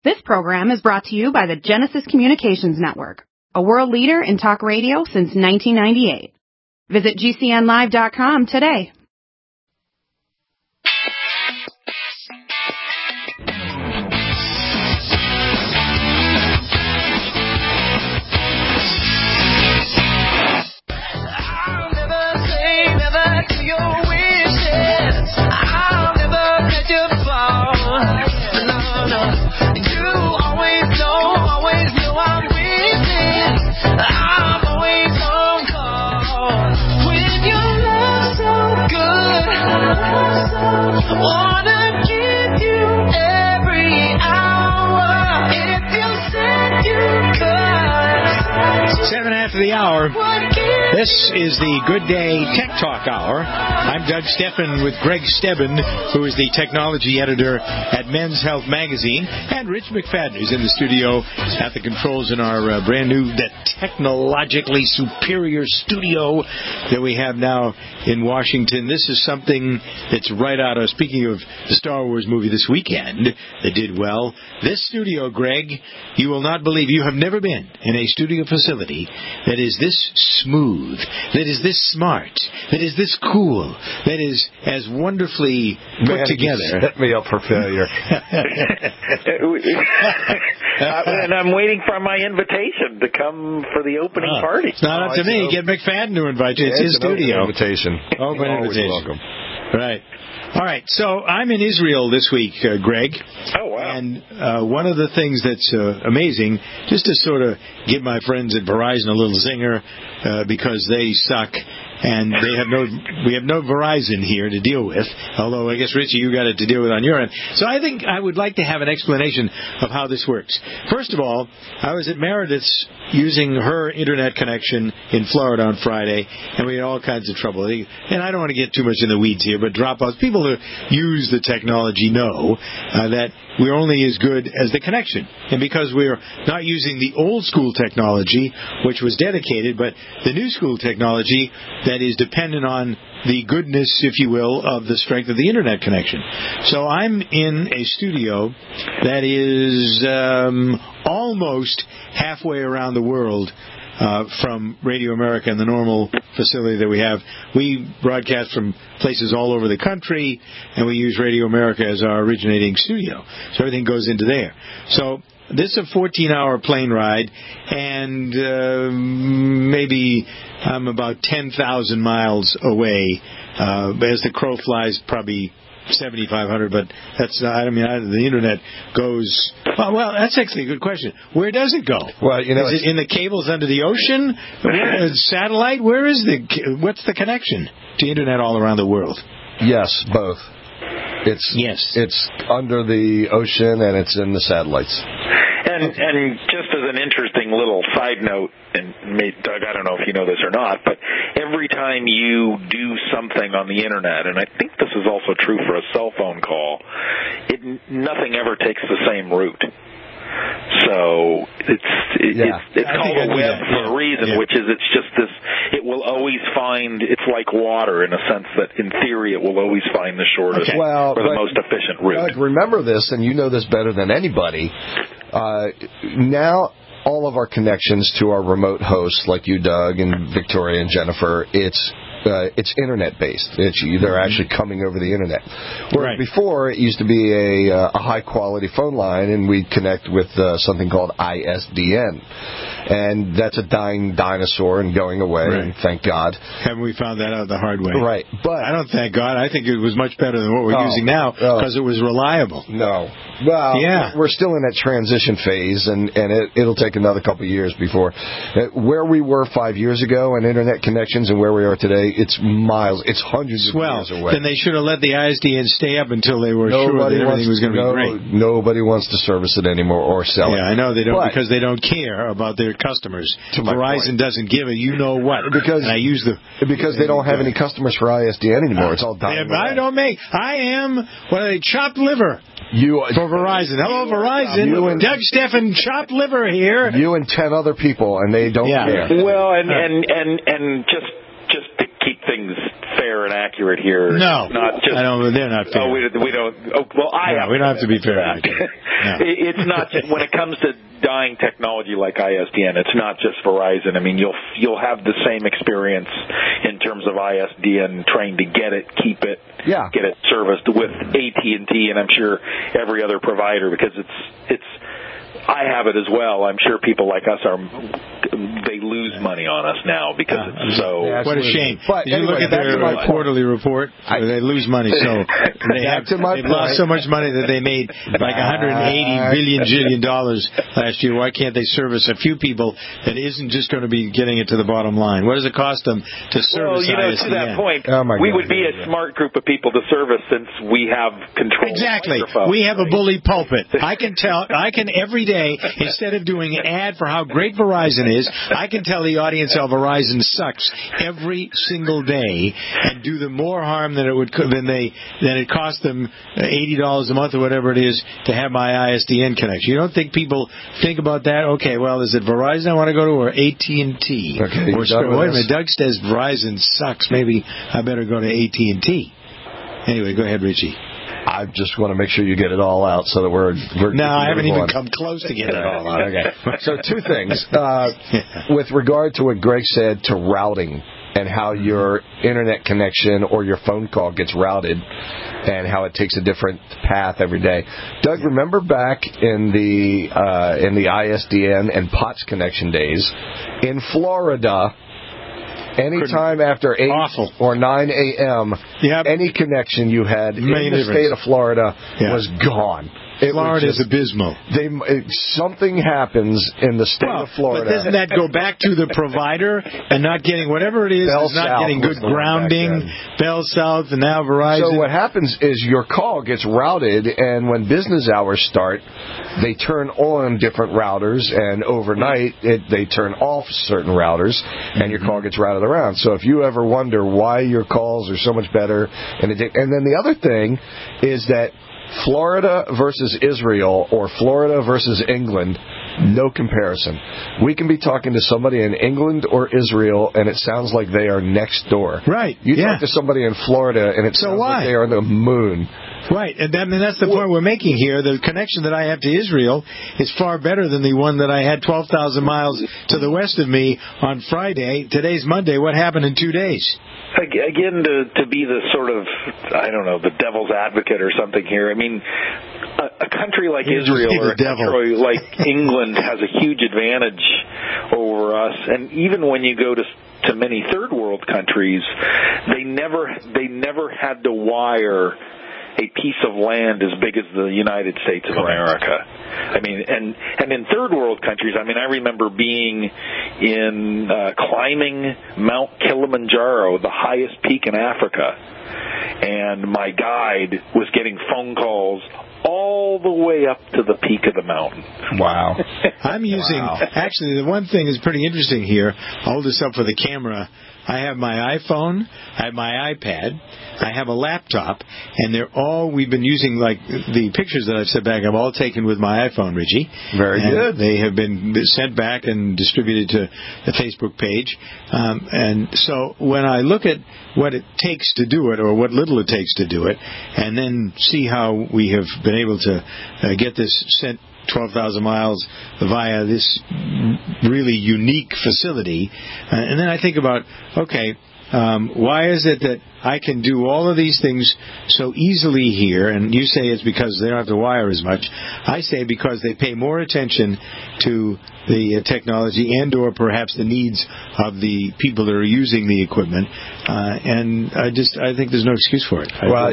This program is brought to you by the Genesis Communications Network, a world leader in talk radio since 1998. Visit GCNlive.com today. I'll never say never to your wishes. I'll never let you fall. No, no. You always know I'm waiting. I'm always on call. When your love's so good, wanna give you every hour. If you said you could. 7 after the hour. This is the Good Day Tech Talk Hour. I'm Doug Steffen with Greg Stebbin, who is the technology editor at Men's Health Magazine, and Rich McFadden, who's in the studio at the controls in our brand new, technologically superior studio that we have now in Washington. This is something that's right out of, speaking of the Star Wars movie this weekend that did well. This studio, Greg, you will not believe, you have never been in a studio facility that is this smooth, that is this smart, that is this cool, that is as wonderfully put together. Set me up for failure. And I'm waiting for my invitation to come for the opening party. It's not up to me. Get McFadden to invite you. It's his studio. Open invitation. Open Always invitation. welcome. Right. All right. So I'm in Israel this week, Greg. Oh, wow. And one of the things that's amazing, just to sort of give my friends at Verizon a little zinger, because they suck, and we have no Verizon here to deal with, although I guess, Richie, you got it to deal with on your end. So I think I would like to have an explanation of how this works. First of all, I was at Meredith's using her internet connection in Florida on Friday, and we had all kinds of trouble. And I don't want to get too much in the weeds here, but drop-offs, people who use the technology know that we're only as good as the connection. And because we're not using the old-school technology, which was dedicated, but the new-school technology that is dependent on the goodness, if you will, of the strength of the internet connection. So I'm in a studio that is almost halfway around the world from Radio America and the normal facility that we have. We broadcast from places all over the country, and we use Radio America as our originating studio. So everything goes into there. So this is a 14-hour plane ride, and maybe I'm about 10,000 miles away. As the crow flies, probably 7,500, but that's not, the internet goes, well, that's actually a good question. Where does it go? Well, is it in the cables under the ocean? Satellite? What's the connection to internet all around the world? Yes, both. It's under the ocean and it's in the satellites. And just as an interesting little side note, and Doug, I don't know if you know this or not, but every time you do something on the internet, and I think this is also true for a cell phone call, nothing ever takes the same route. So it's called a web for a reason, which is it's just this. It will always find. It's like water in a sense that, in theory, it will always find the shortest or the most efficient route. Remember this, and you know this better than anybody. Now, all of our connections to our remote hosts, like you, Doug, and Victoria and Jennifer, it's internet-based. They're actually coming over the internet. Whereas before, it used to be a high-quality phone line, and we'd connect with something called ISDN. And that's a dying dinosaur and going away, and thank God. Haven't we found that out the hard way? Right. But I don't thank God. I think it was much better than what we're using now because it was reliable. No. Well, we're still in that transition phase, and it'll take another couple of years before. Where we were 5 years ago in internet connections and where we are today, it's miles. It's hundreds of miles away. Then they should have let the ISDN stay up until they were sure that everything was going to be great. Nobody wants to service it anymore or sell it. Yeah, I know they don't, because they don't care about their customers. Verizon doesn't give a you-know-what. Because they don't have any customers for ISDN anymore. It's all dying away. I am chopped liver. For Verizon. Hello, Verizon. Doug Steffen, chopped liver here. You and 10 other people, and they don't care. Well, and just to keep things fair fair and accurate here. No, not just, I don't. They're not fair. Oh, we don't. Oh, well, I have. We don't have to be fair and accurate. No. It's not just when it comes to dying technology like ISDN. It's not just Verizon. I mean, you'll have the same experience in terms of ISDN trying to get it, keep it, get it serviced with AT&T, and I'm sure every other provider, because it's. I have it as well. I'm sure people like us they lose money on us now because it's so. What a shame. But you look at their quarterly report, they lose money. So they've lost so much money that they made like $180 billion last year. Why can't they service a few people that isn't just going to be getting it to the bottom line? What does it cost them to service ISDN? To that point, we would be a smart group of people to service since we have control. Exactly. We have a bully pulpit. I can every day, instead of doing an ad for how great Verizon is, I can tell the audience how Verizon sucks every single day and do them more harm than it cost them $80 a month or whatever it is to have my ISDN connection. You don't think people think about that? Okay, well, is it Verizon I want to go to or AT&T? Okay, wait a minute. Doug says Verizon sucks. Maybe I better go to AT&T. Anyway, go ahead, Richie. I just want to make sure you get it all out so that we're no, I haven't even come close to getting it all out. Okay. So two things. With regard to what Greg said to routing and how your internet connection or your phone call gets routed and how it takes a different path every day. Doug, remember back in the ISDN and POTS connection days in Florida, anytime after 8 or 9 a.m., any connection you had in the state of Florida was gone. Florida is abysmal. Something happens in the state of Florida. But doesn't that go back to the provider and not getting whatever it is? Not getting good grounding. Bell South and now Verizon. So what happens is your call gets routed, and when business hours start, they turn on different routers, and overnight they turn off certain routers, and your call gets routed around. So if you ever wonder why your calls are so much better, and then the other thing is that Florida versus Israel or Florida versus England, no comparison. We can be talking to somebody in England or Israel, and it sounds like they are next door. Right. You talk to somebody in Florida, and it sounds like they are on the moon. Right, and that's the point we're making here. The connection that I have to Israel is far better than the one that I had 12,000 miles to the west of me on Friday. Today's Monday. What happened in 2 days? Again, to be the sort of, I don't know, the devil's advocate or something here. I mean, a country like Israel or a country like England has a huge advantage over us. And even when you go to many third world countries, they never had to wire a piece of land as big as the United States of America. I mean, and in third world countries, I mean, I remember being in climbing Mount Kilimanjaro, the highest peak in Africa, and my guide was getting phone calls all the way up to the peak of the mountain. Wow. I'm using, actually, the one thing is pretty interesting here. I'll hold this up for the camera. I have my iPhone, I have my iPad, I have a laptop, and we've been using, like, the pictures that I've sent back, I've all taken with my iPhone, Richie. Very good. They have been sent back and distributed to the Facebook page. And so when I look at what it takes to do it, or what little it takes to do it, and then see how we have been able to get this sent 12,000 miles via this really unique facility. And then I think about, okay, why is it that I can do all of these things so easily here? And you say it's because they don't have to wire as much. I say because they pay more attention to the technology and or perhaps the needs of the people that are using the equipment. And I think there's no excuse for it.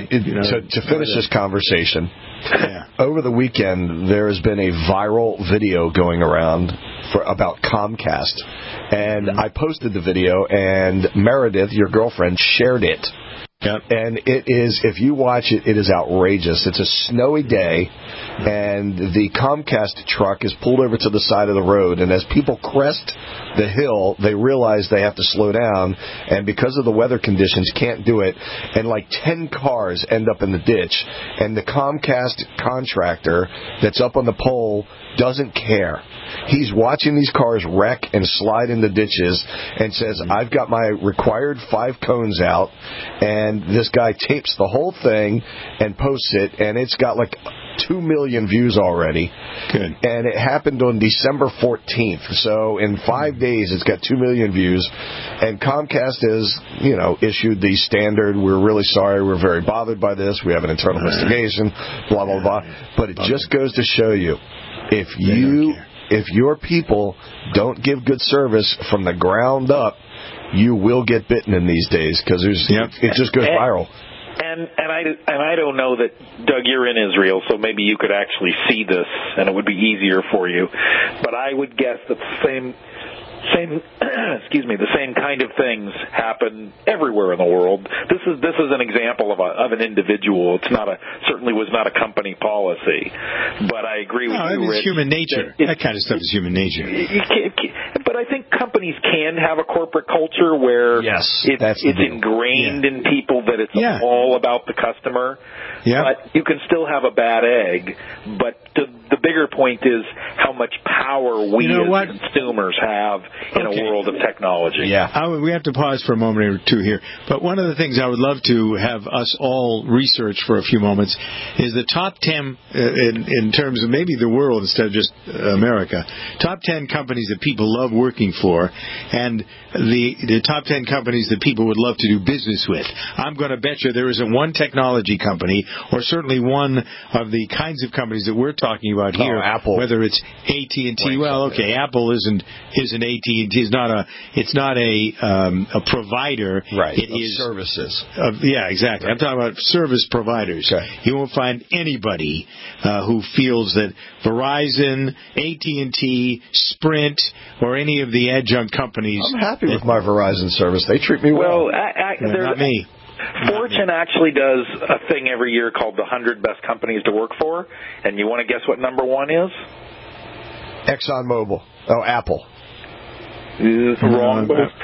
To finish this conversation, over the weekend there has been a viral video going around about Comcast, and I posted the video, and Meredith, your girlfriend, shared it Yep. And it is, if you watch it, it is outrageous. It's a snowy day, and the Comcast truck is pulled over to the side of the road, and as people crest the hill, they realize they have to slow down, and because of the weather conditions, can't do it, and like 10 cars end up in the ditch, and the Comcast contractor that's up on the pole doesn't care. He's watching these cars wreck and slide in the ditches and says, I've got my required 5 cones out, and this guy tapes the whole thing and posts it, and it's got like 2 million views already. Good. And it happened on December 14th. So in 5 days, it's got 2 million views. And Comcast has, issued the standard, we're really sorry, we're very bothered by this, we have an internal investigation, blah, blah, blah. But it just goes to show you, if your people don't give good service from the ground up, you will get bitten in these days because it just goes viral. And I don't know that, Doug, you're in Israel, so maybe you could actually see this and it would be easier for you. But I would guess that the same the same kind of things happen everywhere in the world. This is an example of an individual. Certainly was not a company policy. But I agree with you, Rich. It's human nature. That kind of stuff is human nature. But I think companies can have a corporate culture where it's ingrained in people that it's all about the customer. Yeah. But you can still have a bad egg. But the bigger point is how much power we as consumers have in a world of technology. Yeah. We have to pause for a moment or two here. But one of the things I would love to have us all research for a few moments is the top 10, in terms of maybe the world instead of just America, top 10 companies that people love working for, and the top 10 companies that people would love to do business with. I'm going to bet you there isn't one technology company, or certainly one of the kinds of companies that we're talking about here, Apple. Whether it's AT&T. Well, okay, Apple isn't AT&T. It's not a provider. Right. It is services. Exactly. Right. I'm talking about service providers. Okay. You won't find anybody who feels that Verizon, AT&T, Sprint, or any of the adjunct companies. I'm happy with my Verizon service. They treat me well. Well, not me. Fortune actually does a thing every year called the 100 Best Companies to Work For, and you want to guess what number 1 is? ExxonMobil. Oh, Apple. Wrong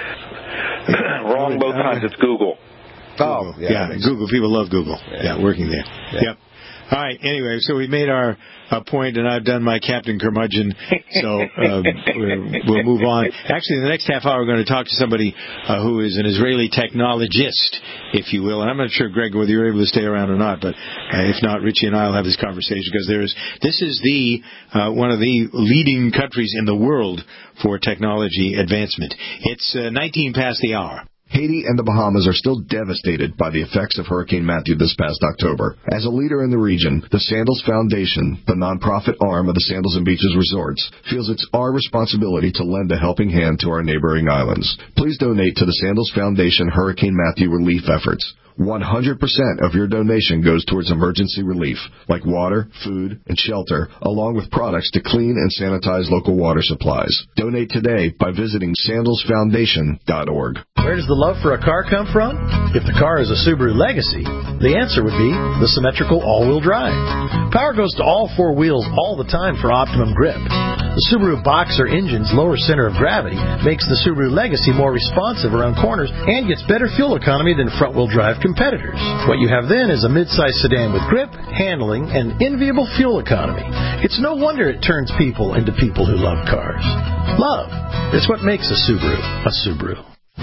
both times. It's Google. Oh, yeah. Google. People love Google. Yeah, working there. Yeah. Yep. All right. Anyway, so we made our point, and I've done my Captain Curmudgeon, so we'll move on. Actually, in the next half hour, we're going to talk to somebody who is an Israeli technologist, if you will. And I'm not sure, Greg, whether you're able to stay around or not, but if not, Richie and I will have this conversation because this is one of the leading countries in the world for technology advancement. It's 19 past the hour. Haiti and the Bahamas are still devastated by the effects of Hurricane Matthew this past October. As a leader in the region, the Sandals Foundation, the nonprofit arm of the Sandals and Beaches Resorts, feels it's our responsibility to lend a helping hand to our neighboring islands. Please donate to the Sandals Foundation Hurricane Matthew relief efforts. 100% of your donation goes towards emergency relief, like water, food, and shelter, along with products to clean and sanitize local water supplies. Donate today by visiting sandalsfoundation.org. Where does the love for a car come from? If the car is a Subaru Legacy, the answer would be the symmetrical all-wheel drive. Power goes to all 4 wheels all the time for optimum grip. The Subaru Boxer engine's lower center of gravity makes the Subaru Legacy more responsive around corners and gets better fuel economy than front-wheel drive competitors. What you have then is a mid-size sedan with grip, handling, and enviable fuel economy. It's no wonder it turns people into people who love cars. Love. It's what makes a Subaru a Subaru.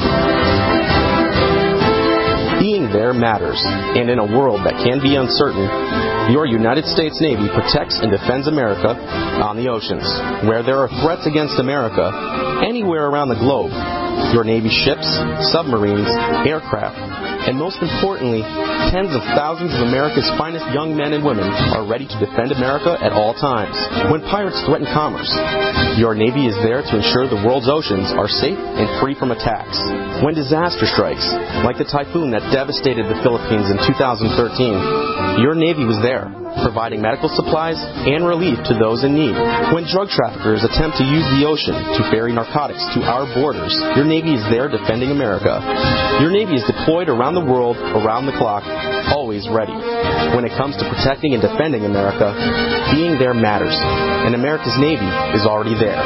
Being there matters, and in a world that can be uncertain, your United States Navy protects and defends America on the oceans. Where there are threats against America, anywhere around the globe, your Navy ships, submarines, aircraft, and most importantly, tens of thousands of America's finest young men and women are ready to defend America at all times. When pirates threaten commerce, your Navy is there to ensure the world's oceans are safe and free from attacks. When disaster strikes, like the typhoon that devastated the Philippines in 2013, your Navy was there. providing medical supplies and relief to those in need. When drug traffickers attempt to use the ocean to ferry narcotics to our borders, your Navy is there defending America. Your Navy is deployed around the world, around the clock, always ready. When it comes to protecting and defending America, being there matters, and America's Navy is already there.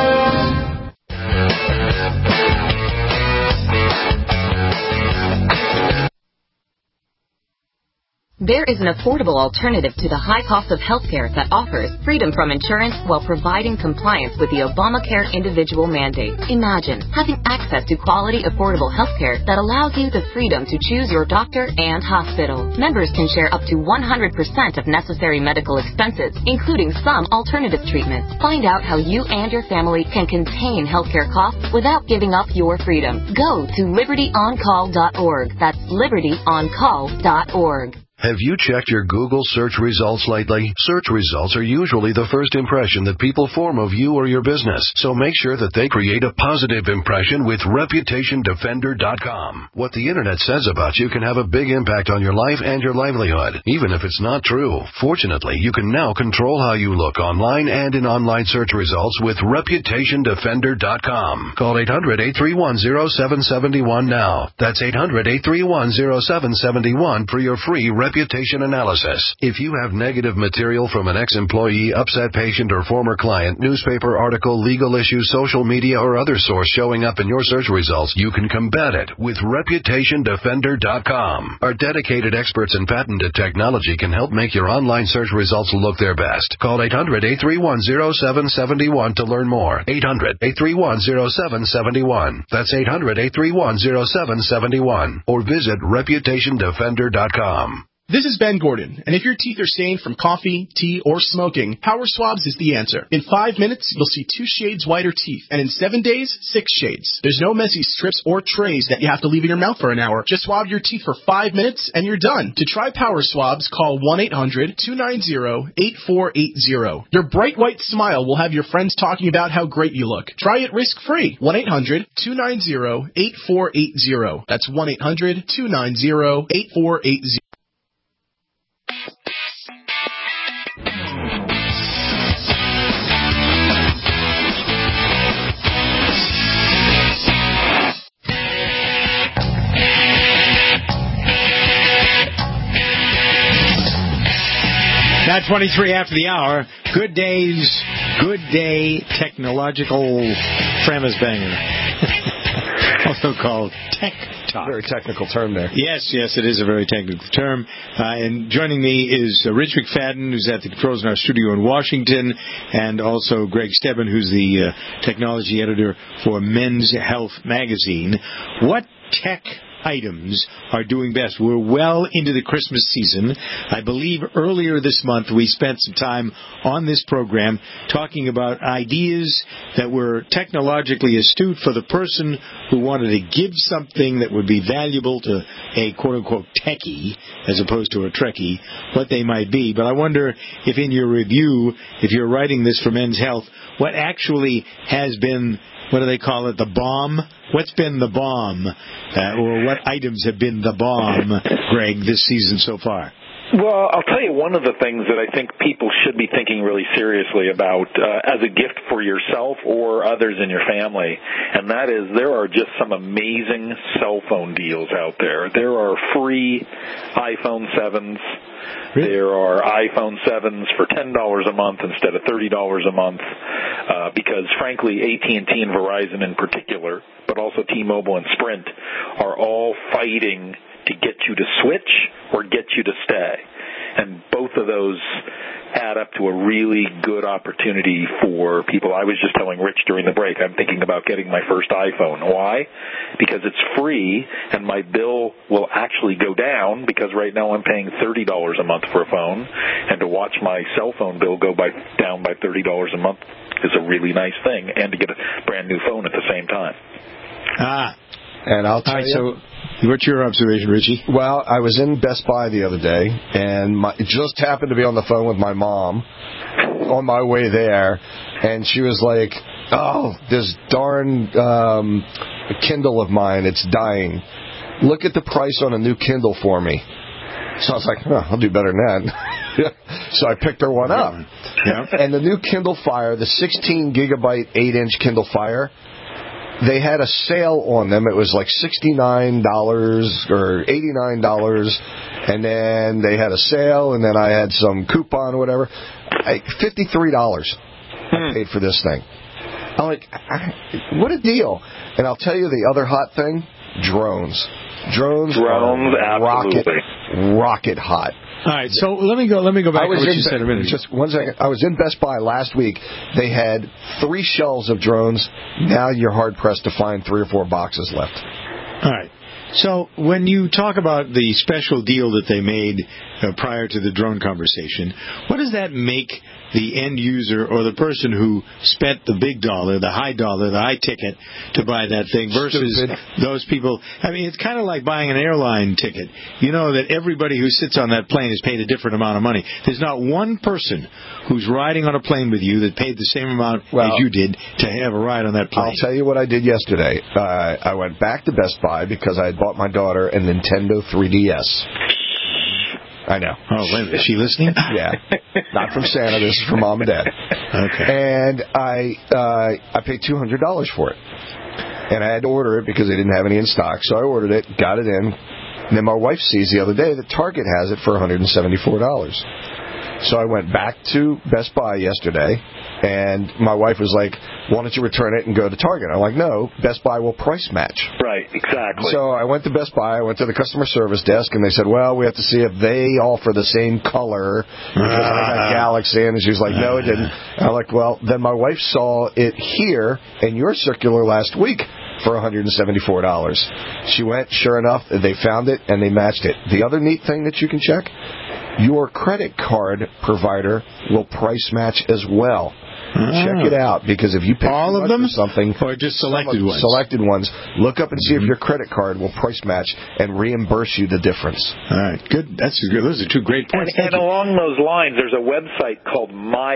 There is an affordable alternative to the high cost of healthcare that offers freedom from insurance while providing compliance with the Obamacare individual mandate. Imagine having access to quality, affordable healthcare that allows you the freedom to choose your doctor and hospital. Members can share up to 100% of necessary medical expenses, including some alternative treatments. Find out how you and your family can contain healthcare costs without giving up your freedom. Go to libertyoncall.org. That's libertyoncall.org. Have you checked your Google search results lately? Search results are usually the first impression that people form of you or your business, so make sure that they create a positive impression with ReputationDefender.com. What the Internet says about you can have a big impact on your life and your livelihood, even if it's not true. Fortunately, you can now control how you look online and in online search results with ReputationDefender.com. Call 800-831-0771 now. That's 800-831-0771 for your free reputation analysis. If you have negative material from an ex-employee, upset patient, or former client, newspaper article, legal issue, social media, or other source showing up in your search results, you can combat it with ReputationDefender.com. Our dedicated experts in patented technology can help make your online search results look their best. Call 800-831-0771 to learn more. 800-831-0771. That's 800-831-0771. Or visit ReputationDefender.com. This is Ben Gordon, and if your teeth are stained from coffee, tea, or smoking, Power Swabs is the answer. In 5 minutes, you'll see 2 shades whiter teeth, and in 7 days, 6 shades. There's no messy strips or trays that you have to leave in your mouth for an hour. Just swab your teeth for 5 minutes, and you're done. To try Power Swabs, call 1-800-290-8480. Your bright white smile will have your friends talking about how great you look. Try it risk-free. 1-800-290-8480. That's 1-800-290-8480. Now 23 after the hour. Good day, technological Framasbanger. Also called Tech Talk. Very technical term there. Yes, it is a very technical term. And joining me is Rich McFadden, who's at the controls in our studio in Washington, and also Greg Stebbin, who's the technology editor for Men's Health magazine. What tech items are doing best? We're well into the Christmas season. I believe earlier this month we spent some time on this program talking about ideas that were technologically astute for the person who wanted to give something that would be valuable to a quote-unquote techie as opposed to a Trekkie, what they might be. But I wonder if in your review, if you're writing this for Men's Health, what actually has been, what do they call it, the bomb? What's been the bomb? Or what items have been the bomb, Greg, this season so far? Well, I'll tell you one of the things that I think people should be thinking really seriously about as a gift for yourself or others in your family, and that is there are just some amazing cell phone deals out there. There are free iPhone 7s. There are iPhone 7s for $10 a month instead of $30 a month because, frankly, AT&T and Verizon in particular, but also T-Mobile and Sprint, are all fighting to get you to switch or get you to stay. And both of those add up to a really good opportunity for people. I was just telling Rich during the break, I'm thinking about getting my first iPhone. Why? Because it's free, and my bill will actually go down, because right now I'm paying $30 a month for a phone, and to watch my cell phone bill go down by $30 a month is a really nice thing, and to get a brand new phone at the same time. And I'll tell you. So what's your observation, Richie? Well, I was in Best Buy the other day, and just happened to be on the phone with my mom on my way there, and she was like, oh, this darn Kindle of mine, it's dying. Look at the price on a new Kindle for me. So I was like, I'll do better than that. So I picked her one up. Yeah. And the new Kindle Fire, the 16 gigabyte 8-inch Kindle Fire, they had a sale on them. It was like $69 or $89, and then they had a sale, and then I had some coupon or whatever. $53 I paid for this thing. I'm like, what a deal. And I'll tell you the other hot thing, drones. Drones are rocket hot. All right, so let me go back to what you said a minute ago. Just 1 second. I was in Best Buy last week. They had 3 shelves of drones. Now you're hard-pressed to find 3 or 4 boxes left. All right. So when you talk about the special deal that they made prior to the drone conversation, what does that make the end user or the person who spent the big dollar, the high ticket to buy that thing versus those people? I mean, it's kind of like buying an airline ticket. You know that everybody who sits on that plane has paid a different amount of money. There's not one person who's riding on a plane with you that paid the same amount as you did to have a ride on that plane. I'll tell you what I did yesterday. I went back to Best Buy because I had bought my daughter a Nintendo 3DS. I know. Oh, wait, is she listening? Yeah. Not from Santa. This is from Mom and Dad. Okay. And I paid $200 for it. And I had to order it because they didn't have any in stock. So I ordered it, got it in. And then my wife sees the other day that Target has it for $174. So I went back to Best Buy yesterday, and my wife was like, why don't you return it and go to Target? I'm like, no, Best Buy will price match. Right, exactly. So I went to Best Buy, I went to the customer service desk, and they said, well, we have to see if they offer the same color. Because I got Galaxy, and she was like, no, it didn't. And I'm like, well, then my wife saw it here in your circular last week for $174. She went, sure enough, they found it, and they matched it. The other neat thing that you can check, your credit card provider will price match as well. Check it out, because if you pay all of them for something, or just selected ones? Selected ones, look up and see if your credit card will price match and reimburse you the difference. All right, good. That's good. Those are 2 great points. And along those lines, there's a website called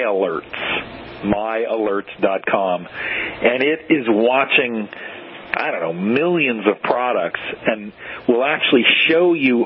myalerts.com, and it is watching, I don't know, millions of products, and will actually show you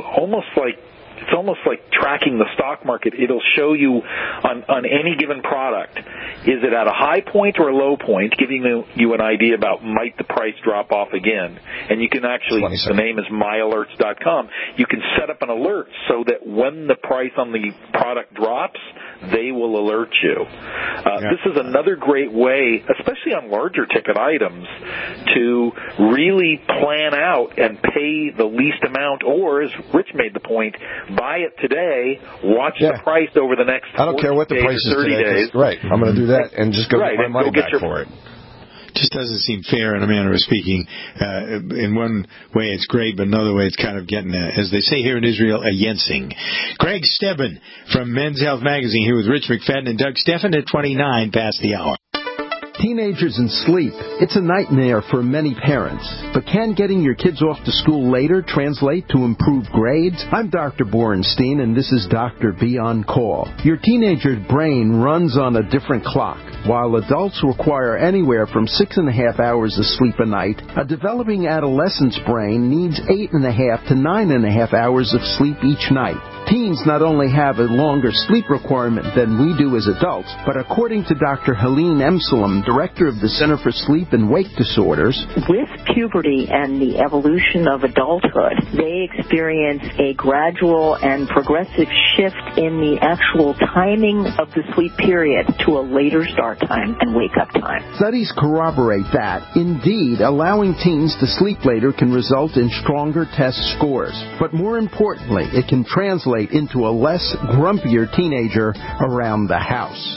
it's almost like tracking the stock market. It'll show you on any given product, is it at a high point or a low point, giving you an idea about might the price drop off again. And you can actually, the name is myalerts.com, you can set up an alert so that when the price on the product drops, they will alert you. This is another great way, especially on larger ticket items, to really plan out and pay the least amount, or, as Rich made the point, buy it today, watch the price over the next 30 days. I don't care what the price is 30 today. days. Right, I'm going to do that and just go get my money back for it. Just doesn't seem fair in a manner of speaking. In one way it's great, but another way it's kind of getting, as they say here in Israel, a yensing. Greg Stebbin from Men's Health Magazine here with Rich McFadden and Doug Steffen at 29 past the hour. Teenagers and sleep. It's a nightmare for many parents. But can getting your kids off to school later translate to improved grades? I'm Dr. Borenstein, and this is Dr. B on Call. Your teenager's brain runs on a different clock. While adults require anywhere from 6.5 hours of sleep a night, a developing adolescent's brain needs 8.5 to 9.5 hours of sleep each night. Teens not only have a longer sleep requirement than we do as adults, but according to Dr. Helene Emsalem, director of the Center for Sleep and Wake Disorders, with puberty and the evolution of adulthood, they experience a gradual and progressive shift in the actual timing of the sleep period to a later start time and wake-up time. Studies corroborate that, indeed, allowing teens to sleep later can result in stronger test scores. But more importantly, it can translate into a less grumpier teenager around the house.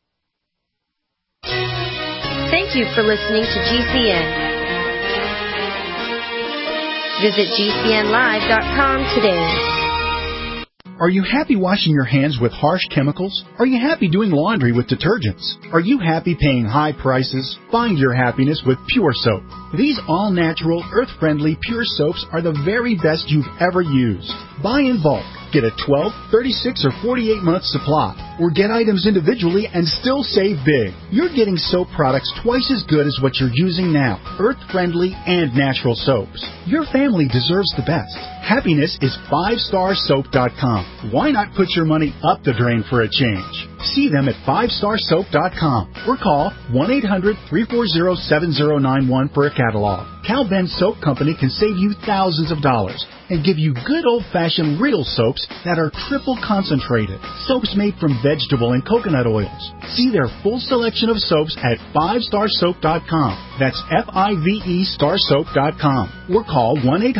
Thank you for listening to GCN. Visit GCNlive.com today. Are you happy washing your hands with harsh chemicals? Are you happy doing laundry with detergents? Are you happy paying high prices? Find your happiness with Pure Soap. These all-natural, earth-friendly Pure Soaps are the very best you've ever used. Buy in bulk. Get a 12, 36, or 48-month supply. Or get items individually and still save big. You're getting soap products twice as good as what you're using now. Earth-friendly and natural soaps. Your family deserves the best. Happiness is 5starsoap.com. Why not put your money up the drain for a change? See them at 5starsoap.com or call 1-800-340-7091 for a catalog. Cal Ben Soap Company can save you thousands of dollars and give you good old-fashioned real soaps that are triple concentrated. Soaps made from vegetable and coconut oils. See their full selection of soaps at 5starsoap.com. That's F-I-V-E starsoap.com. Or call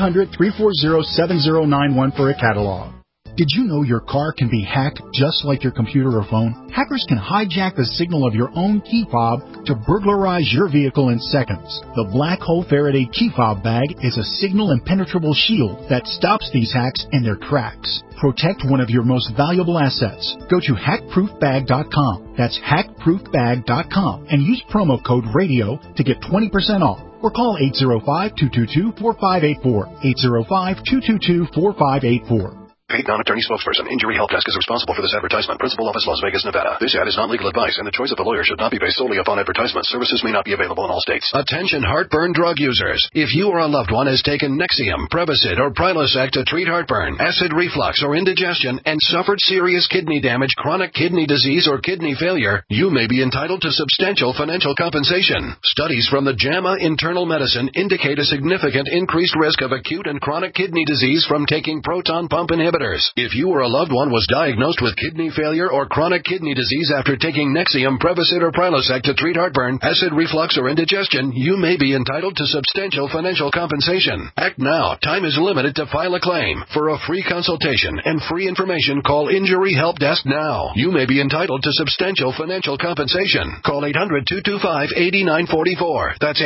1-800-340-7091 for a catalog. Did you know your car can be hacked just like your computer or phone? Hackers can hijack the signal of your own key fob to burglarize your vehicle in seconds. The Black Hole Faraday key fob bag is a signal impenetrable shield that stops these hacks in their tracks. Protect one of your most valuable assets. Go to hackproofbag.com. That's hackproofbag.com and use promo code RADIO to get 20% off. Or call 805-222-4584. 805-222-4584. Paid non-attorney spokesperson. Injury Help Desk is responsible for this advertisement. Principal office, Las Vegas, Nevada. This ad is not legal advice, and the choice of a lawyer should not be based solely upon advertisement. Services may not be available in all states. Attention heartburn drug users. If you or a loved one has taken Nexium, Prevacid, or Prilosec to treat heartburn, acid reflux, or indigestion, and suffered serious kidney damage, chronic kidney disease, or kidney failure, you may be entitled to substantial financial compensation. Studies from the JAMA Internal Medicine indicate a significant increased risk of acute and chronic kidney disease from taking proton pump inhibitors. If you or a loved one was diagnosed with kidney failure or chronic kidney disease after taking Nexium, Prevacid, or Prilosec to treat heartburn, acid reflux, or indigestion, you may be entitled to substantial financial compensation. Act now. Time is limited to file a claim. For a free consultation and free information, call Injury Help Desk now. You may be entitled to substantial financial compensation. Call 800-225-8944. That's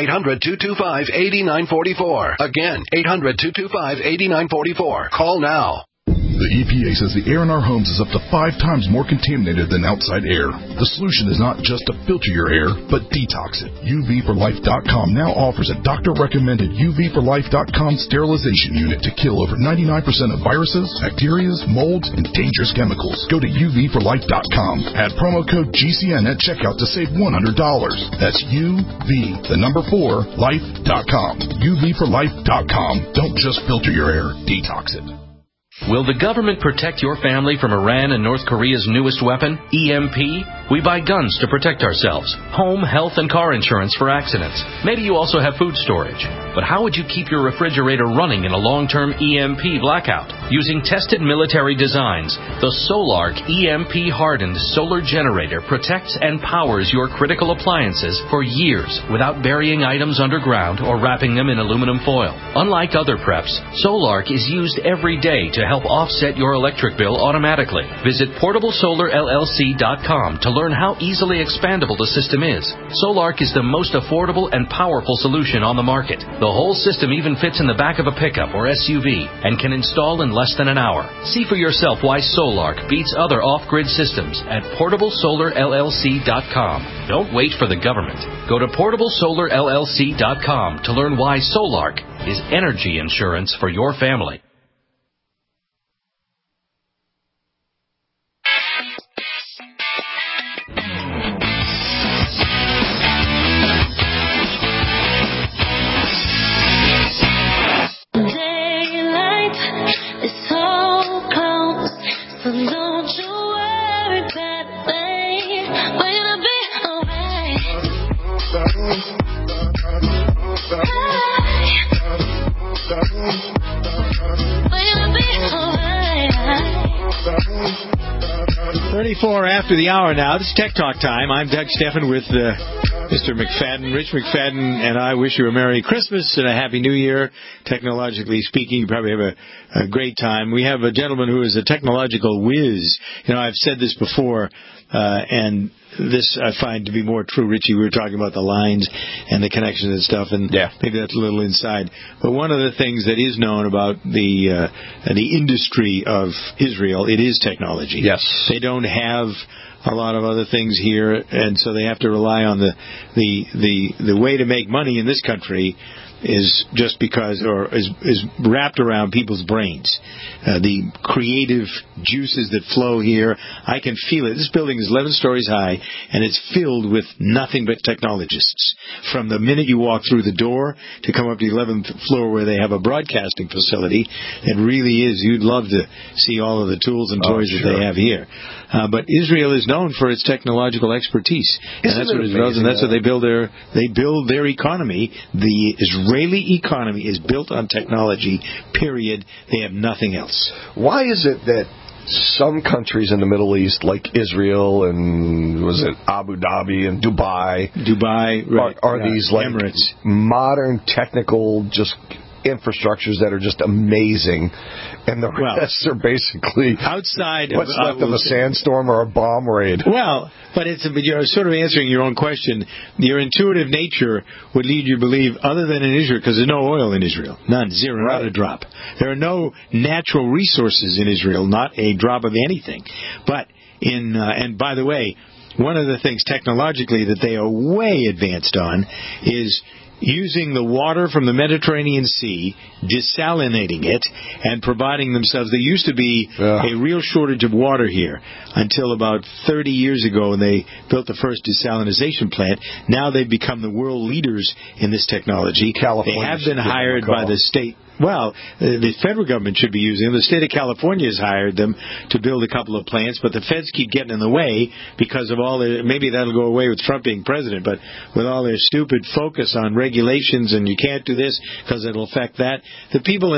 800-225-8944. Again, 800-225-8944. Call now. The EPA says the air in our homes is up to 5 times more contaminated than outside air. The solution is not just to filter your air, but detox it. UVforlife.com now offers a doctor-recommended UVforlife.com sterilization unit to kill over 99% of viruses, bacteria, molds, and dangerous chemicals. Go to UVforlife.com. Add promo code GCN at checkout to save $100. That's UV4life.com. UVforlife.com. Don't just filter your air, detox it. Will the government protect your family from Iran and North Korea's newest weapon, EMP? We buy guns to protect ourselves, home, health, and car insurance for accidents. Maybe you also have food storage. But how would you keep your refrigerator running in a long-term EMP blackout? Using tested military designs, the Solark EMP-hardened solar generator protects and powers your critical appliances for years without burying items underground or wrapping them in aluminum foil. Unlike other preps, Solark is used every day to help offset your electric bill automatically. Visit PortableSolarLLC.com to learn how easily expandable the system is. Solark is the most affordable and powerful solution on the market. The whole system even fits in the back of a pickup or SUV and can install in less than an hour. See for yourself why Solark beats other off-grid systems at PortableSolarLLC.com. Don't wait for the government. Go to PortableSolarLLC.com to learn why Solark is energy insurance for your family. After the hour now. This is Tech Talk time. I'm Doug Steffen with Mr. McFadden. Rich McFadden and I wish you a Merry Christmas and a Happy New Year. Technologically speaking, you probably have a great time. We have a gentleman who is a technological whiz. You know, I've said this before, and this I find to be more true. Richie, we were talking about the lines and the connections and stuff, and maybe that's a little inside. But one of the things that is known about the industry of Israel, it is technology. Yes. They don't have a lot of other things here, and so they have to rely on the way to make money in this country is just because, or is wrapped around people's brains. The creative juices that flow here, I can feel it. This building is 11 stories high, and it's filled with nothing but technologists. From the minute you walk through the door to come up to the 11th floor where they have a broadcasting facility, it really is. You'd love to see all of the tools and toys that they have here. But Israel is known for its technological expertise, and that's what Israel does, and that's what they build their economy. The Israeli economy is built on technology, period. They have nothing else. Why is it that some countries in the Middle East, like Israel and was it Abu Dhabi and Dubai, right, are these like Emirates, modern technical just infrastructures that are just amazing, and the rest are basically outside what's left of a sandstorm or a bomb raid? Well, but you're sort of answering your own question. Your intuitive nature would lead you to believe, other than in Israel, because there's no oil in Israel, none, zero, not a drop. There are no natural resources in Israel, not a drop of anything. But and by the way, one of the things technologically that they are way advanced on is using the water from the Mediterranean Sea, desalinating it, and providing themselves. There used to be a real shortage of water here until about 30 years ago when they built the first desalination plant. Now they've become the world leaders in this technology. California, they have been hired by the state. Well, the federal government should be using them. The state of California has hired them to build a couple of plants, but the feds keep getting in the way because of all the, maybe that'll go away with Trump being president, but with all their stupid focus on regulations and you can't do this because it'll affect that. The people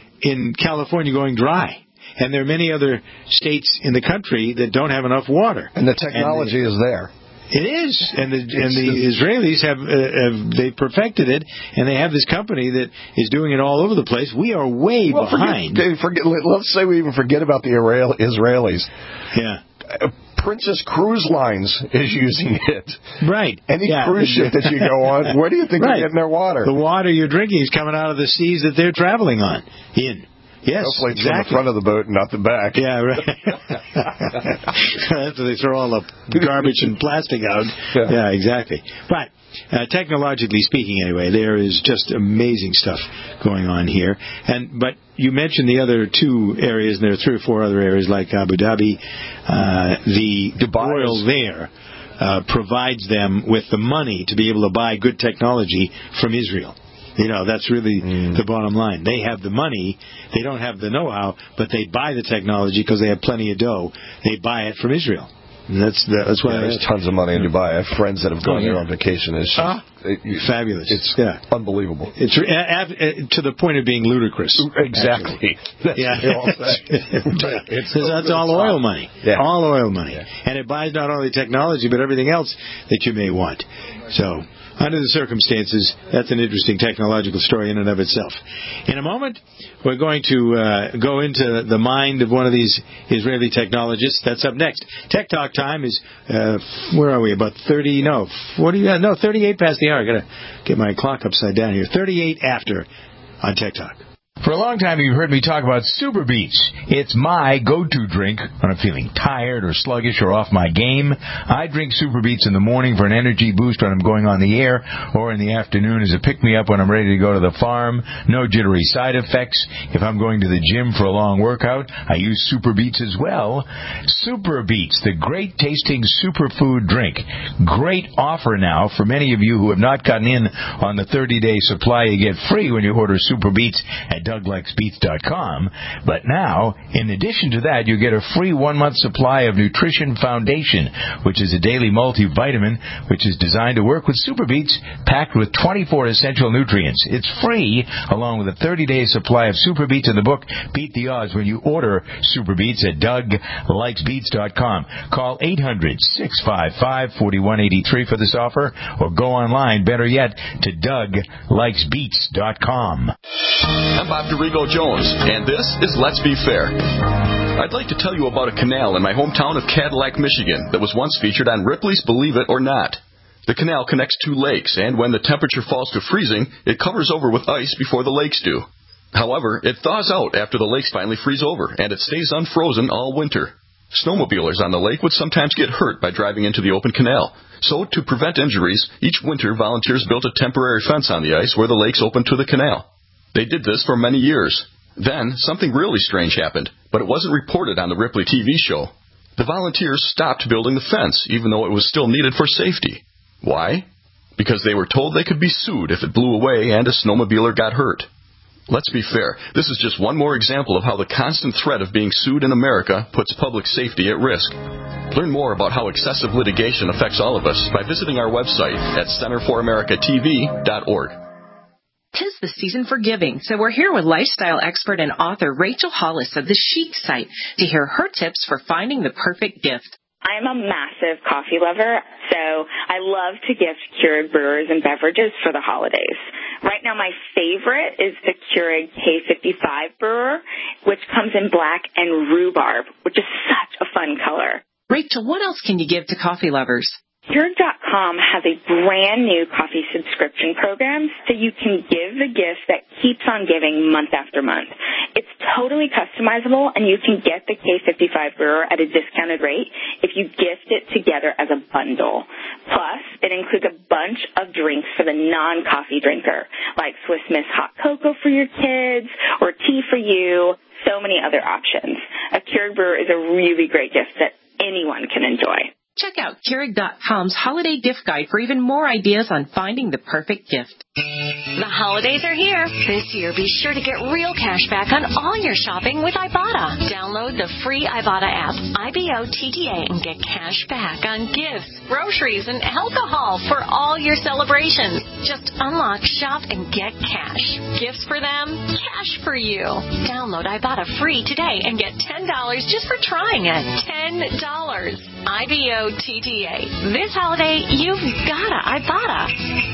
in California are going dry. And there are many other states in the country that don't have enough water. And the technology is there. It is, and the Israelis have they perfected it, and they have this company that is doing it all over the place. We are way behind. Let's say we even forget about the Israelis. Yeah. Princess Cruise Lines is using it. Right. Any cruise ship that you go on, where do you think they're getting their water? The water you're drinking is coming out of the seas that they're traveling on. Yes, hopefully it's from the front of the boat and not the back. Yeah, right. After they throw all the garbage and plastic out. Yeah, exactly. But technologically speaking, anyway, there is just amazing stuff going on here. But you mentioned the other two areas, and there are 3 or 4 other areas like Abu Dhabi. The oil there provides them with the money to be able to buy good technology from Israel. You know, that's really the bottom line. They have the money. They don't have the know-how, but they buy the technology because they have plenty of dough. They buy it from Israel. And that's why there's tons of money in Dubai. I have friends that have gone there on vacation. It's just, fabulous. It's unbelievable. It's to the point of being ludicrous. Exactly. That's all oil money. Yeah. All oil money. Yeah. And it buys not only technology, but everything else that you may want. So, under the circumstances, that's an interesting technological story in and of itself. In a moment, we're going to go into the mind of one of these Israeli technologists. That's up next. Tech Talk time is, where are we? About 38 past the hour. I got to get my clock upside down here. 38 after on Tech Talk. For a long time, you've heard me talk about Super Beets. It's my go-to drink when I'm feeling tired or sluggish or off my game. I drink Super Beets in the morning for an energy boost when I'm going on the air, or in the afternoon as a pick-me-up when I'm ready to go to the farm. No jittery side effects. If I'm going to the gym for a long workout, I use Super Beets as well. Super Beets, the great-tasting superfood drink. Great offer now for many of you who have not gotten in on the 30-day supply you get free when you order Super Beets at DougLikesBeets.com. But now, in addition to that, you get a free 1-month supply of Nutrition Foundation, which is a daily multivitamin which is designed to work with Super Beets, packed with 24 essential nutrients. It's free, along with a 30-day supply of Super Beets in the book Beat the Odds when you order Super Beets at DougLikesBeets.com. Call 800-655-4183 for this offer, or go online, better yet, to DougLikesBeets.com. I'm Bob DeRigo Jones, and this is Let's Be Fair. I'd like to tell you about a canal in my hometown of Cadillac, Michigan, that was once featured on Ripley's Believe It or Not. The canal connects 2 lakes, and when the temperature falls to freezing, it covers over with ice before the lakes do. However, it thaws out after the lakes finally freeze over, and it stays unfrozen all winter. Snowmobilers on the lake would sometimes get hurt by driving into the open canal. So, to prevent injuries, each winter volunteers built a temporary fence on the ice where the lakes opened to the canal. They did this for many years. Then, something really strange happened, but it wasn't reported on the Ripley TV show. The volunteers stopped building the fence, even though it was still needed for safety. Why? Because they were told they could be sued if it blew away and a snowmobiler got hurt. Let's be fair, this is just one more example of how the constant threat of being sued in America puts public safety at risk. Learn more about how excessive litigation affects all of us by visiting our website at centerforamericatv.org. 'Tis the season for giving, so we're here with lifestyle expert and author Rachel Hollis of the Chic site to hear her tips for finding the perfect gift. I'm a massive coffee lover, so I love to gift Keurig brewers and beverages for the holidays. Right now, my favorite is the Keurig K55 brewer, which comes in black and rhubarb, which is such a fun color. Rachel, what else can you give to coffee lovers? Keurig.com has a brand new coffee subscription program, so you can give the gift that keeps on giving month after month. It's totally customizable, and you can get the K55 brewer at a discounted rate if you gift it together as a bundle. Plus, it includes a bunch of drinks for the non-coffee drinker, like Swiss Miss hot cocoa for your kids or tea for you, so many other options. A Keurig brewer is a really great gift that anyone can enjoy. Check out Keurig.com's holiday gift guide for even more ideas on finding the perfect gift. The holidays are here. This year, be sure to get real cash back on all your shopping with Ibotta. Download the free Ibotta app, IBOTTA, and get cash back on gifts, groceries, and alcohol for all your celebrations. Just unlock, shop, and get cash. Gifts for them, cash for you. Download Ibotta free today and get $10 just for trying it. $10. IBOTTA. This holiday, you've gotta Ibotta.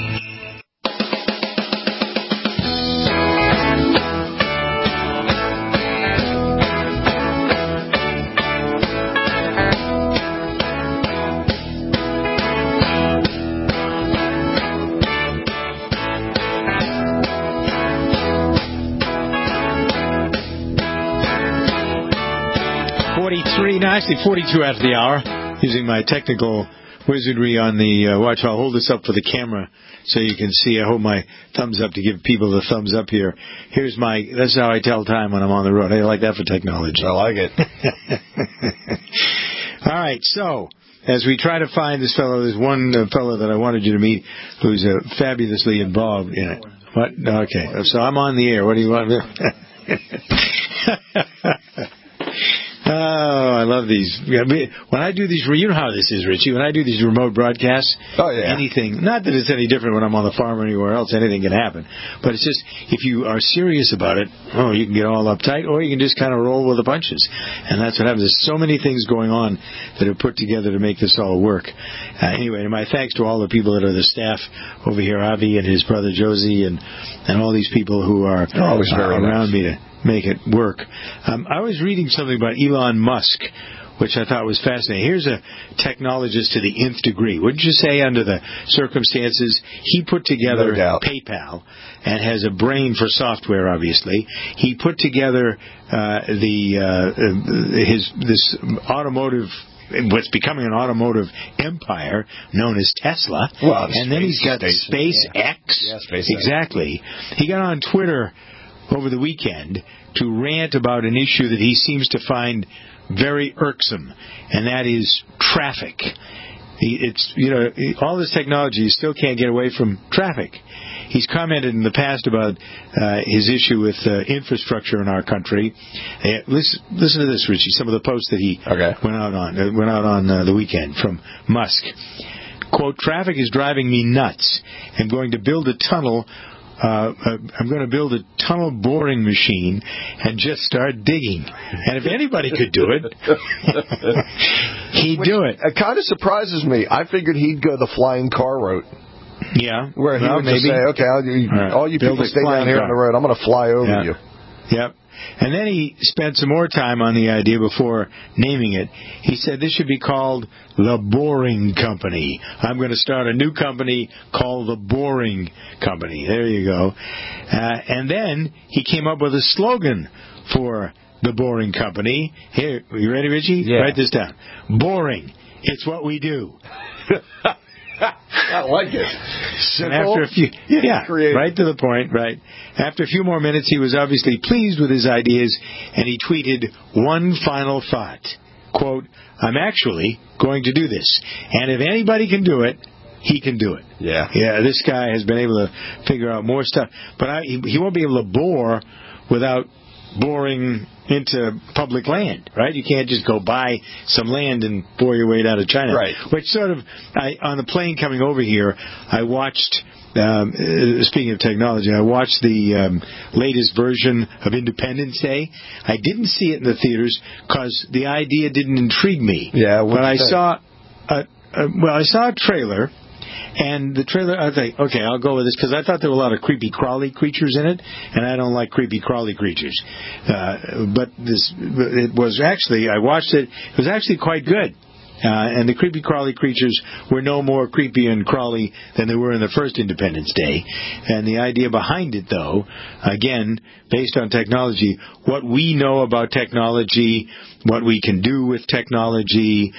Nicely 42 after the hour, using my technical wizardry on the watch. I'll hold this up for the camera so you can see. I hold my thumbs up to give people the thumbs up here. That's how I tell time when I'm on the road. I like that for technology. I like it. All right, so as we try to find this fellow, there's one fellow that I wanted you to meet who's fabulously involved in it. What? Okay, so I'm on the air. What do you want? Oh, I love these. When I do these, you know how this is, Richie. When I do these remote broadcasts, anything, not that it's any different when I'm on the farm or anywhere else, anything can happen. But it's just, if you are serious about it, you can get all uptight, or you can just kind of roll with the punches. And that's what happens. There's so many things going on that are put together to make this all work. Anyway, my thanks to all the people that are the staff over here, Avi and his brother Josie, and all these people who are always around me to make it work. I was reading something about Elon Musk, which I thought was fascinating. Here's a technologist to the nth degree. Wouldn't you say, under the circumstances? He put together PayPal and has a brain for software, obviously. He put together this automotive, what's becoming an automotive empire known as Tesla. And then he's got SpaceX. Yeah, SpaceX. Exactly. He got on Twitter over the weekend to rant about an issue that he seems to find very irksome, and that is traffic. All this technology, you still can't get away from traffic. He's commented in the past about his issue with infrastructure in our country. Listen to this, Richie. Some of the posts that he went out on the weekend from Musk. Quote, "Traffic is driving me nuts. I'm going to build a tunnel boring machine and just start digging. And if anybody could do it, he'd do it." It kind of surprises me. I figured he'd go the flying car route. Yeah. Where he would just say, okay, all you people stay down here on the road. I'm going to fly over you. Yep. And then he spent some more time on the idea before naming it. He said this should be called The Boring Company. I'm going to start a new company called The Boring Company. There you go. And then he came up with a slogan for The Boring Company. Here, you ready, Richie? Yeah. Write this down. Boring. It's what we do. I like it. And after a few, creative. right to the point, right. After a few more minutes, he was obviously pleased with his ideas, and he tweeted one final thought. Quote, I'm actually going to do this. And if anybody can do it, he can do it. Yeah. Yeah, this guy has been able to figure out more stuff. But he won't be able to bore without boring into public land, right? You can't just go buy some land and bore your way down to China. Right. Which sort of, on the plane coming over here, I watched, speaking of technology, I watched the latest version of Independence Day. I didn't see it in the theaters because the idea didn't intrigue me. Yeah, but I saw a trailer. And the trailer, I think, okay, I'll go with this because I thought there were a lot of creepy crawly creatures in it, and I don't like creepy crawly creatures. But it was actually, I watched it. It was actually quite good. And the creepy crawly creatures were no more creepy and crawly than they were in the first Independence Day. And the idea behind it, though, again, based on technology, what we know about technology, what we can do with technology,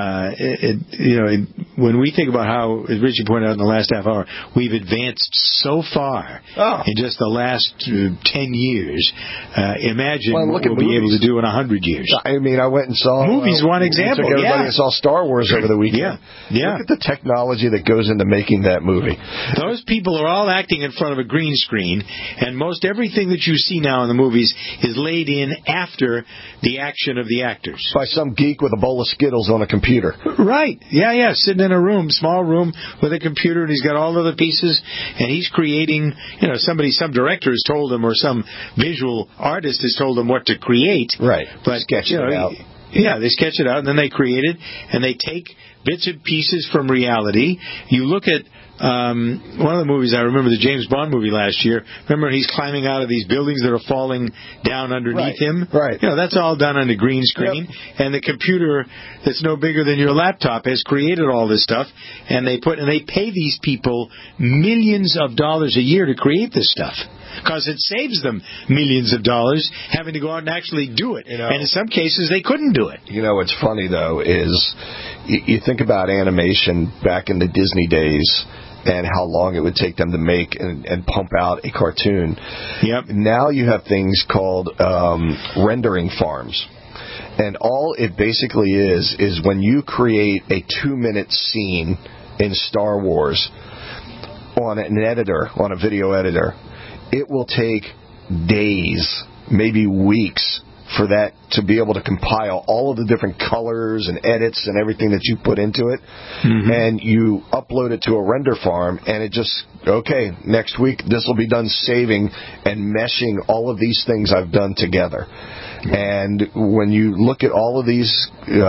when we think about how, as Richie pointed out in the last half hour, we've advanced so far in just the last 10 years. Imagine what we'll be able to do in 100 years. I mean, I went and saw... Movies, one example, everybody saw Star Wars over the weekend. Yeah. Look at the technology that goes into making that movie. Those people are all acting in front of a green screen, and most everything that you see now in the movies is laid in after the action of the actors. By some geek with a bowl of Skittles on a computer. Right. Yeah, sitting in a room, small room, with a computer, and he's got all of the pieces, and he's creating, some director has told him, or some visual artist has told him what to create. Right. But, sketch it out. Yeah, they sketch it out, and then they create it, and they take bits and pieces from reality. You look at one of the movies, I remember the James Bond movie last year. Remember, he's climbing out of these buildings that are falling down underneath him? Right. That's all done on a green screen. Yep. And the computer that's no bigger than your laptop has created all this stuff, and they pay these people millions of dollars a year to create this stuff. Because it saves them millions of dollars having to go out and actually do it. And in some cases, they couldn't do it. What's funny, though, is you think about animation back in the Disney days and how long it would take them to make and pump out a cartoon. Yep. Now you have things called rendering farms. And all it basically is when you create a 2-minute scene in Star Wars on an editor, on a video editor, it will take days, maybe weeks, for that to be able to compile all of the different colors and edits and everything that you put into it. Mm-hmm. And you upload it to a render farm, and it just, okay, next week this will be done saving and meshing all of these things I've done together. And when you look at all of these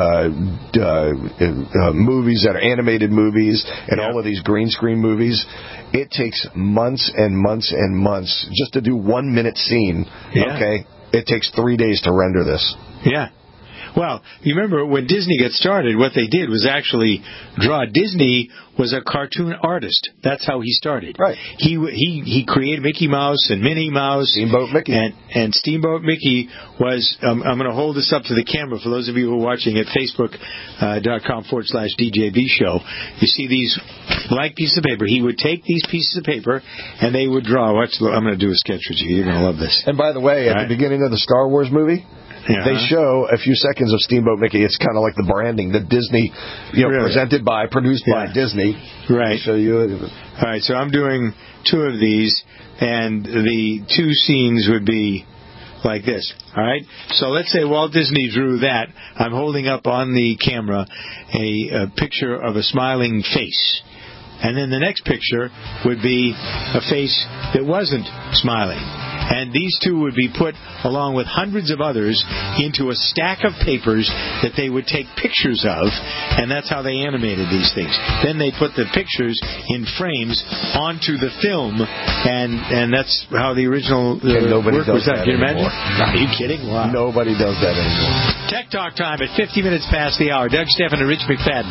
movies that are animated movies and all of these green screen movies, it takes months and months and months just to do 1-minute scene. Yeah. Okay, it takes 3 days to render this. Yeah. Well, you remember when Disney got started, what they did was actually draw. Disney was a cartoon artist. That's how he started. Right. He created Mickey Mouse and Minnie Mouse. Steamboat Mickey. And Steamboat Mickey was, I'm going to hold this up to the camera for those of you who are watching at Facebook.com/DJB show. You see these blank pieces of paper. He would take these pieces of paper and they would draw. I'm going to do a sketch with you. You're going to love this. And by the way, at the beginning of the Star Wars movie, they show a few seconds of Steamboat Mickey. It's kind of like the branding, the Disney, presented by, produced by Disney. Right. Show you. All right, so I'm doing 2 of these, and the 2 scenes would be like this. All right? So let's say Walt Disney drew that. I'm holding up on the camera a picture of a smiling face. And then the next picture would be a face that wasn't smiling. And these 2 would be put, along with hundreds of others, into a stack of papers that they would take pictures of, and that's how they animated these things. Then they put the pictures in frames onto the film, and that's how the original work was done. Can you imagine? Are you kidding? Wow. Nobody does that anymore. Tech Talk time at 50 minutes past the hour. Doug Stephan and Rich McFadden.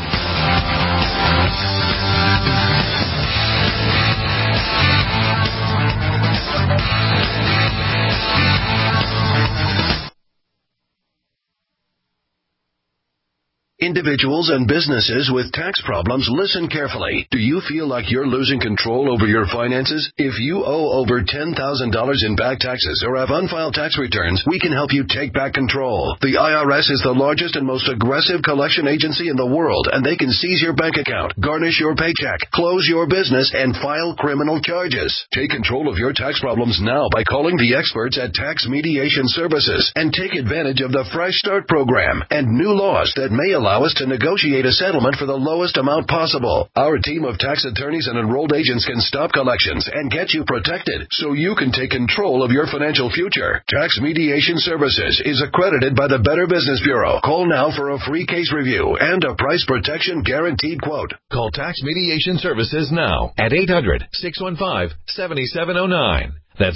Individuals and businesses with tax problems, listen carefully. Do you feel like you're losing control over your finances? If you owe over $10,000 in back taxes or have unfiled tax returns, we can help you take back control. The IRS is the largest and most aggressive collection agency in the world, and they can seize your bank account, garnish your paycheck, close your business, and file criminal charges. Take control of your tax problems now by calling the experts at Tax Mediation Services and take advantage of the Fresh Start program and new laws that may allow us to negotiate a settlement for the lowest amount possible. Our team of tax attorneys and enrolled agents can stop collections and get you protected so you can take control of your financial future. Tax Mediation Services is accredited by the Better Business Bureau. Call now for a free case review and a price protection guaranteed quote. Call Tax Mediation Services now at 800-615-7709. That's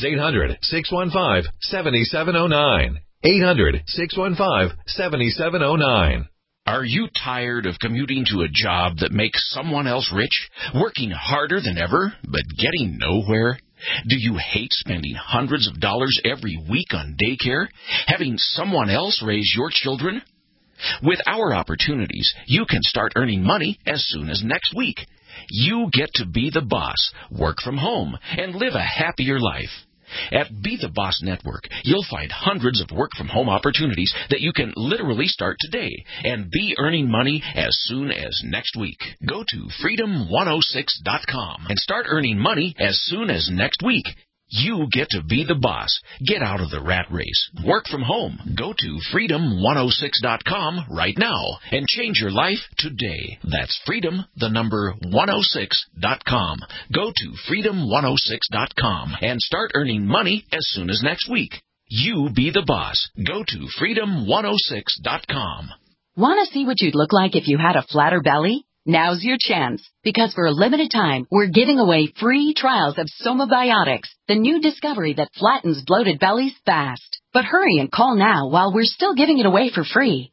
800-615-7709. 800-615-7709. Are you tired of commuting to a job that makes someone else rich, working harder than ever, but getting nowhere? Do you hate spending hundreds of dollars every week on daycare, having someone else raise your children? With our opportunities, you can start earning money as soon as next week. You get to be the boss, work from home, and live a happier life. At Be the Boss Network, you'll find hundreds of work-from-home opportunities that you can literally start today and be earning money as soon as next week. Go to freedom106.com and start earning money as soon as next week. You get to be the boss. Get out of the rat race. Work from home. Go to freedom106.com right now and change your life today. That's freedom106.com. Go to freedom106.com and start earning money as soon as next week. You be the boss. Go to freedom106.com. Want to see what you'd look like if you had a flatter belly? Now's your chance, because for a limited time, we're giving away free trials of Somabiotics, the new discovery that flattens bloated bellies fast. But hurry and call now while we're still giving it away for free.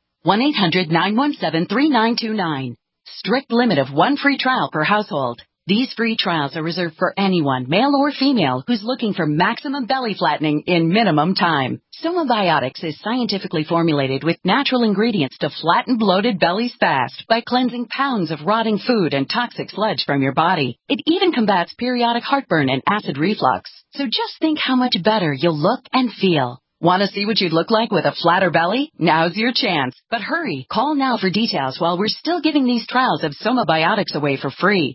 1-800-917-3929. Strict limit of one free trial per household. These free trials are reserved for anyone, male or female, who's looking for maximum belly flattening in minimum time. Somabiotics is scientifically formulated with natural ingredients to flatten bloated bellies fast by cleansing pounds of rotting food and toxic sludge from your body. It even combats periodic heartburn and acid reflux. So just think how much better you'll look and feel. Want to see what you'd look like with a flatter belly? Now's your chance. But hurry, call now for details while we're still giving these trials of Somabiotics away for free.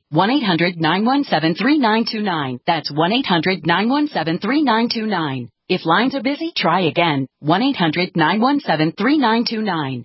1-800-917-3929. That's 1-800-917-3929. If lines are busy, try again. 1-800-917-3929.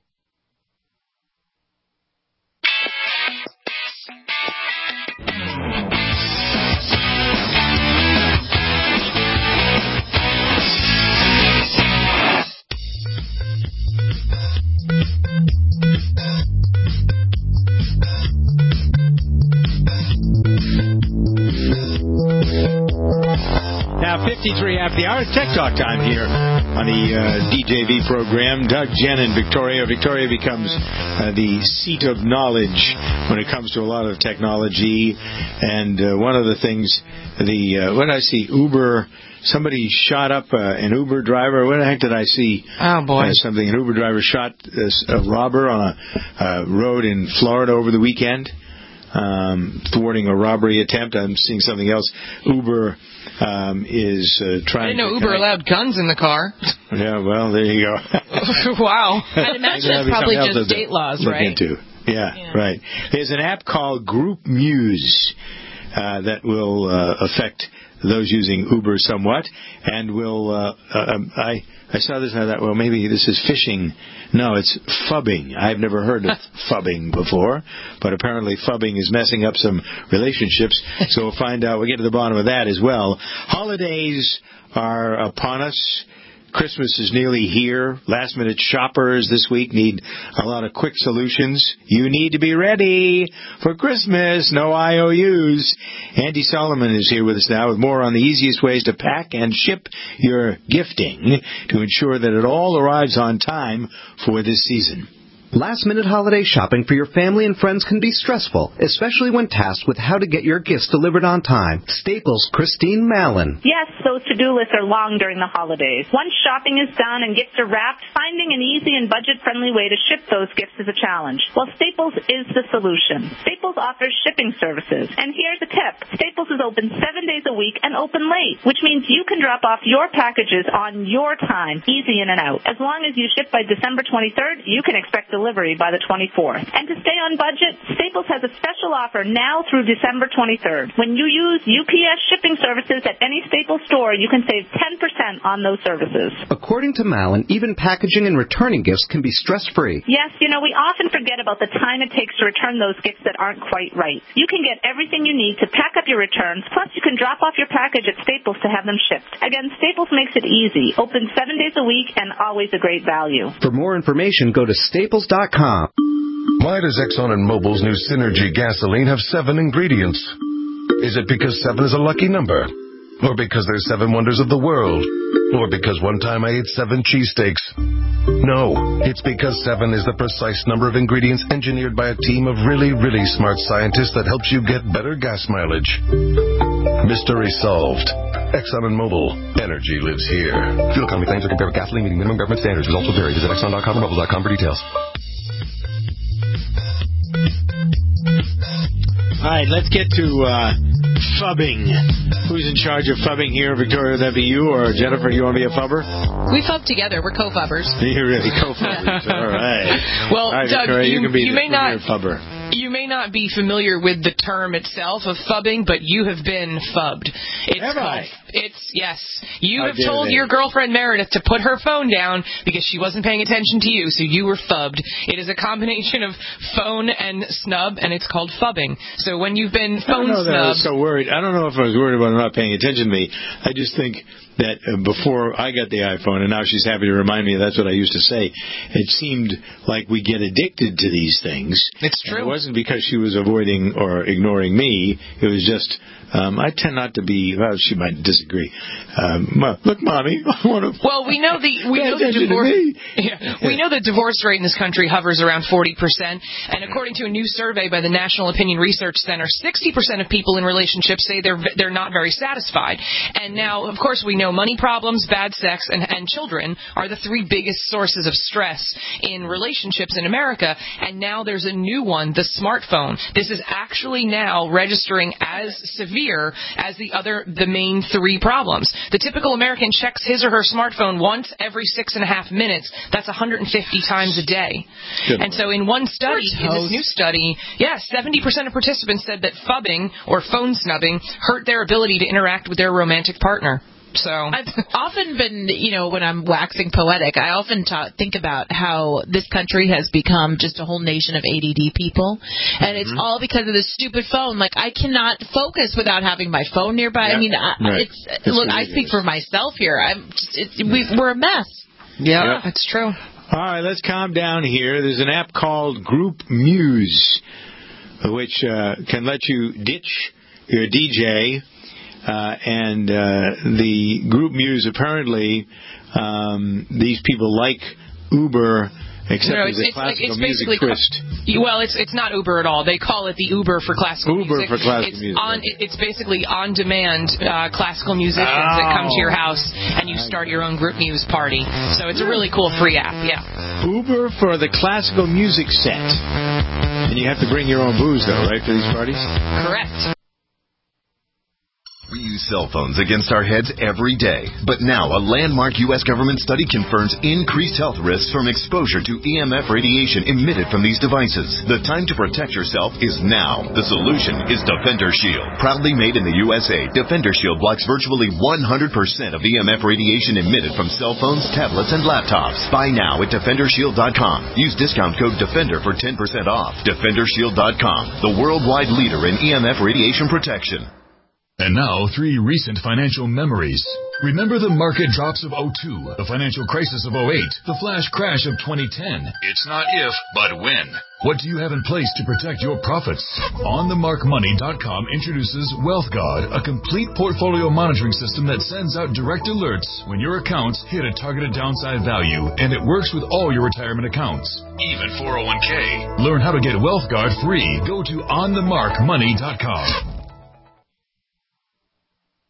Now, 53 after the hour, Tech Talk time here on the DJV program. Doug, Jen, and Victoria. Victoria becomes the seat of knowledge when it comes to a lot of technology. And one of the things, what did I see? Uber. Somebody shot up an Uber driver. What the heck did I see? Oh, boy. Something. An Uber driver shot a robber on a road in Florida over the weekend, thwarting a robbery attempt. I'm seeing something else. Uber is trying. I didn't know Uber allowed guns in the car. Yeah, well, there you go. Wow. I'd imagine it's probably just state laws, right? Into. Yeah, right. There's an app called Group Muse that will affect those using Uber somewhat, and will I saw this and I thought, well, maybe this is phishing. No, it's phubbing. I've never heard of phubbing before, but apparently phubbing is messing up some relationships, so we'll find out. We'll get to the bottom of that as well. Holidays are upon us. Christmas is nearly here. Last-minute shoppers this week need a lot of quick solutions. You need to be ready for Christmas. No IOUs. Andy Solomon is here with us now with more on the easiest ways to pack and ship your gifting to ensure that it all arrives on time for this season. Last-minute holiday shopping for your family and friends can be stressful, especially when tasked with how to get your gifts delivered on time. Staples' Christine Mallon. Yes, those to-do lists are long during the holidays. Once shopping is done and gifts are wrapped, finding an easy and budget-friendly way to ship those gifts is a challenge. Well, Staples is the solution. Staples offers shipping services. And here's a tip. Staples is open 7 days a week and open late, which means you can drop off your packages on your time, easy in and out. As long as you ship by December 23rd, you can expect delivery by the 24th. And to stay on budget, Staples has a special offer now through December 23rd. When you use UPS shipping services at any Staples store, you can save 10% on those services. According to Mallon, even packaging and returning gifts can be stress-free. Yes, we often forget about the time it takes to return those gifts that aren't quite right. You can get everything you need to pack up your returns, plus you can drop off your package at Staples to have them shipped. Again, Staples makes it easy. Open 7 days a week and always a great value. For more information, go to staples.com. Why does Exxon and Mobil's new Synergy gasoline have 7 ingredients? Is it because 7 is a lucky number? Or because there's 7 wonders of the world? Or because one time I ate 7 cheesesteaks? No, it's because 7 is the precise number of ingredients engineered by a team of really, really smart scientists that helps you get better gas mileage. Mystery solved. Exxon and Mobil. Energy lives here. Fuel economy claims are compared with gasoline meeting minimum government standards. Results will vary. Visit Exxon.com or Mobil.com for details. All right, let's get to fubbing. Who's in charge of fubbing here, Victoria? Would that be you or Jennifer? You want to be a fubber? We fub together. We're co-fubbers. You're really co-fubbers. All right. Well, all right, Doug, Victoria, you can be you may not fubber. You may not be familiar with the term itself of fubbing, but you have been fubbed. Have I? Yes. You have told your girlfriend Meredith to put her phone down because she wasn't paying attention to you, so you were fubbed. It is a combination of phone and snub, and it's called fubbing. So when you've been phone snubbed... I was so worried. I don't know if I was worried about her not paying attention to me. I just think that before I got the iPhone, and now she's happy to remind me that's what I used to say, it seemed like we get addicted to these things. It's true. And it wasn't because she was avoiding or ignoring me. It was just... I tend not to be. Well, she might disagree. Look, Mommy, I want to. Well, we know the divorce rate in this country hovers around 40%, and according to a new survey by the National Opinion Research Center, 60% of people in relationships say they're not very satisfied. And now, of course, we know money problems, bad sex, and children are the 3 biggest sources of stress in relationships in America. And now there's a new one, the smartphone. This is actually now registering as severe as the main 3 problems. The typical American checks his or her smartphone once every 6.5 minutes. That's 150 times a day. And so in one study, in this new study, 70% of participants said that fubbing or phone snubbing hurt their ability to interact with their romantic partner. So I've often been, when I'm waxing poetic, I often think about how this country has become just a whole nation of ADD people, and it's all because of this stupid phone. Like, I cannot focus without having my phone nearby. Yep. I mean, look, I speak for myself here. We're a mess. Yeah, that's true. All right, let's calm down here. There's an app called Group Muse, which can let you ditch your DJ. And the Group Muse, apparently, these people like Uber, except as a classical music twist. Well, it's not Uber at all. They call it the Uber for classical music. Uber for classical music. It's basically on-demand classical musicians that come to your house, and you start your own Group Muse party. So it's a really cool free app, Uber for the classical music set. And you have to bring your own booze, though, right, for these parties? Correct. We use cell phones against our heads every day. But now, a landmark U.S. government study confirms increased health risks from exposure to EMF radiation emitted from these devices. The time to protect yourself is now. The solution is Defender Shield. Proudly made in the USA, Defender Shield blocks virtually 100% of EMF radiation emitted from cell phones, tablets, and laptops. Buy now at DefenderShield.com. Use discount code DEFENDER for 10% off. DefenderShield.com, the worldwide leader in EMF radiation protection. And now, 3 recent financial memories. Remember the market drops of 2002, the financial crisis of 2008, the flash crash of 2010. It's not if, but when. What do you have in place to protect your profits? OnTheMarkMoney.com introduces WealthGuard, a complete portfolio monitoring system that sends out direct alerts when your accounts hit a targeted downside value, and it works with all your retirement accounts, even 401k. Learn how to get WealthGuard free. Go to OnTheMarkMoney.com.